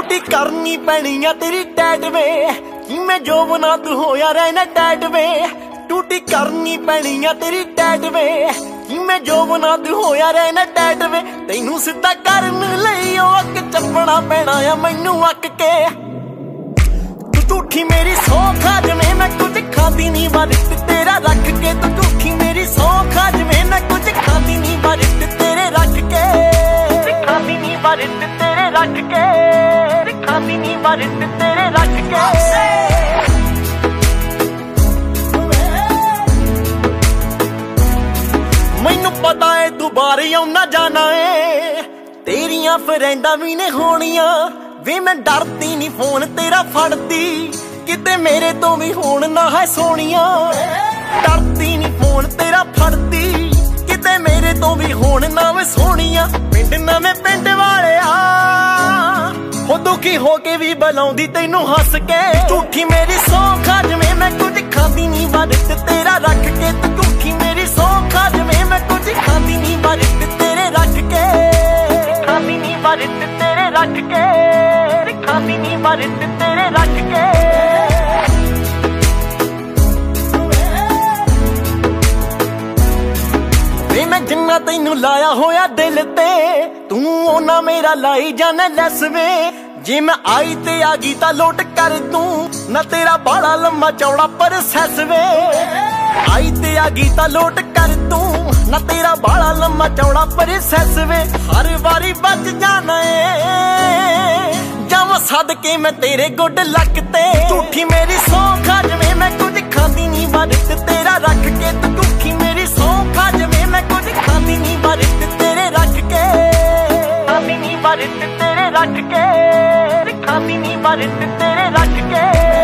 टूटी करनी पैनी आ तेरी टैट वे कि मैं जो बना तू होया रहना टैट वे। टूटी करनी पैनी आ तेरी टैट वे कि मैं जो बना तू होया रहना टैट वे। तैनू सीधा करन लई ओ अक चपना पैना आ मैनू अक के। तू झूठी मेरी सौ खा जिवें मैं कुछ खाती नहीं वारित तेरा रख के। तू झूठी मेरी सौ खा जिवें मैं कुछ खाती नहीं वारित तेरे रख के। खाती नहीं वारित तेरे रख के। खाती नहीं वारित तेरे रख के। मैनू पता है तू बाहर आउना जाना है तेरिया फ्रेंडा भी ने होनिया वे। मैं डरती नहीं फोन तेरा फड़ती किते मेरे तो भी होन ना है सोनिया। डरती नहीं फोन तेरा फड़ती किते मेरे तो भी होन ना वे सोनिया। पिंड नवें पिंड वाले हो दुखी होके भी बुलाउंदी तैनू हस के। झूठी मेरी सौ खा जिवें मैं कुछ खाती नहीं वारित तेरा रख के। तू झूठी मेरी सौ खा जिवें मैं कुछ खाती नहीं वारित तेरे रख के। खाती नहीं वारित तेरे रख के। खाती नहीं वारित तेरे रख के। मैं जिन्ना तैनू लाया होया दिल ते तू ओना मेरा लाई जाना लैस वे। जे मैं आई ते आ गई तां लोट कर तू ना तेरा बाड़ा लम्मा चौड़ा प्रोसेस वे। आई ते आ गई तां लोट कर तू ना तेरा बाड़ा लम्मा चौड़ा प्रोसेस वे। हर वारी बच जाना है जावां सदके मैं तेरे गुड लक ते। झूठी मेरी सौ खा जिवें मैं कुछ खाती नहीं वारित तेरा रख के। तू झूठी मेरी सौ खा जिवें मैं कुछ खाती नहीं वारित तेरे रख के। खाती नहीं वारित तेरे रख के। खाती नहीं वारित तेरे रख के।